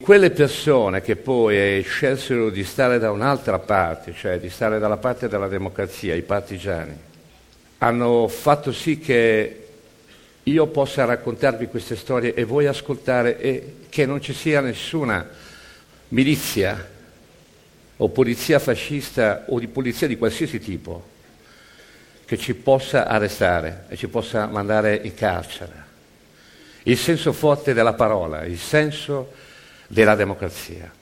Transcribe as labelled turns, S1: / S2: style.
S1: quelle persone che poi scelsero di stare da un'altra parte, cioè di stare dalla parte della democrazia, i partigiani, hanno fatto sì che io possa raccontarvi queste storie e voi ascoltare, e che non ci sia nessuna milizia o polizia fascista o di polizia di qualsiasi tipo che ci possa arrestare e ci possa mandare in carcere. Il senso forte della parola, il senso della democrazia.